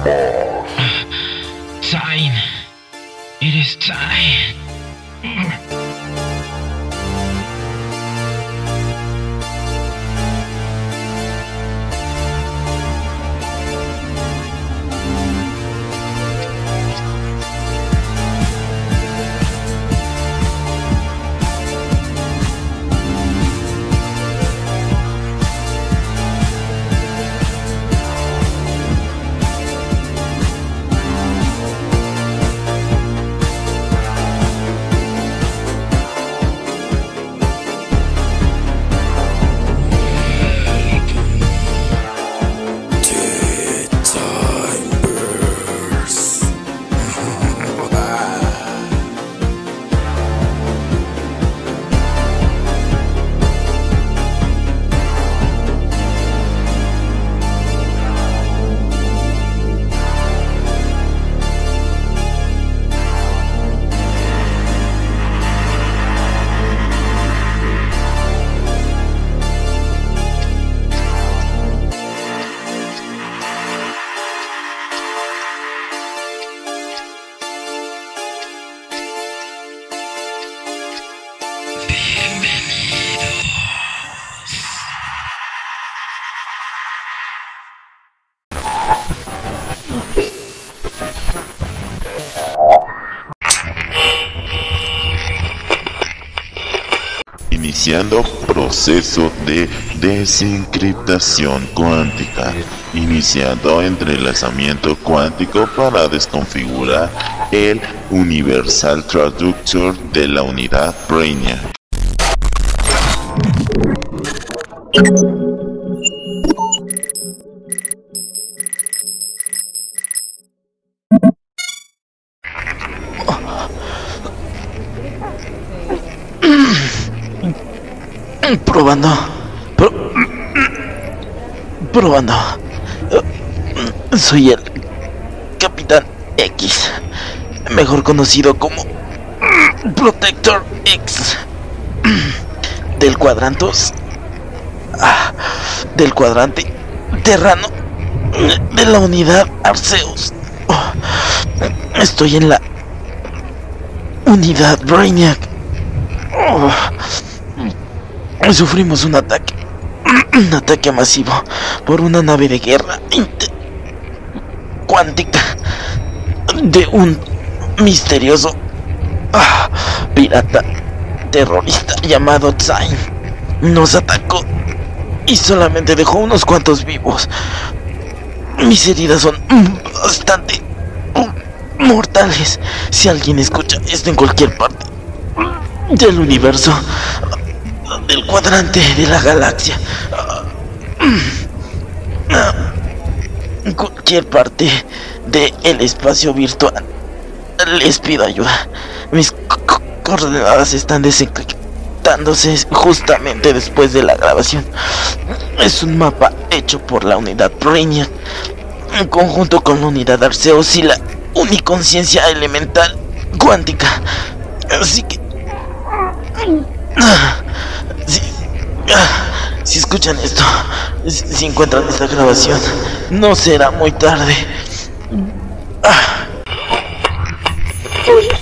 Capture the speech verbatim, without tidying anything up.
Time. It is time. Iniciando proceso de desencriptación cuántica. Iniciando entrelazamiento cuántico para desconfigurar el Universal Traductor de la unidad Brainiac. Probando. Pro, probando. Soy el Capitán X, mejor conocido como Protector X, del cuadrantos, ah, del cuadrante terrano de la unidad Arceus. Oh, estoy en la unidad Brainiac. Oh, sufrimos un ataque, un ataque masivo por una nave de guerra cuántica de un misterioso ah, pirata terrorista llamado Time. Nos atacó y solamente dejó unos cuantos vivos. Mis heridas son bastante mortales. Si alguien escucha esto en cualquier parte del universo, del cuadrante de la galaxia, en cualquier parte del espacio virtual, les pido ayuda. Mis co coordenadas están desencriptándose justamente después de la grabación. Es un mapa hecho por la unidad Brainiac en conjunto con la unidad Arceus y la uniconciencia elemental cuántica. Así que Si, si escuchan esto, si encuentran esta grabación, no será muy tarde. Ah.